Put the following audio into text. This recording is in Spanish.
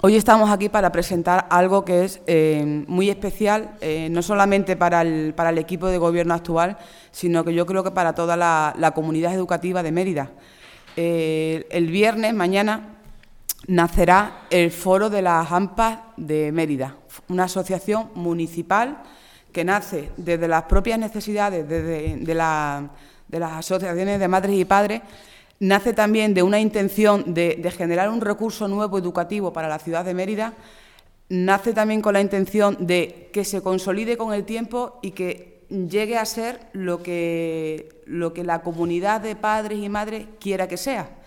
Hoy estamos aquí para presentar algo que es muy especial, no solamente para el equipo de gobierno actual, sino que yo creo que para toda la comunidad educativa de Mérida. El viernes, mañana, nacerá el Foro de las AMPAs de Mérida, una asociación municipal que nace desde las propias necesidades de las asociaciones de madres y padres. Nace también de una intención de generar un recurso nuevo educativo para la ciudad de Mérida. Nace también con la intención de que se consolide con el tiempo y que llegue a ser lo que la comunidad de padres y madres quiera que sea.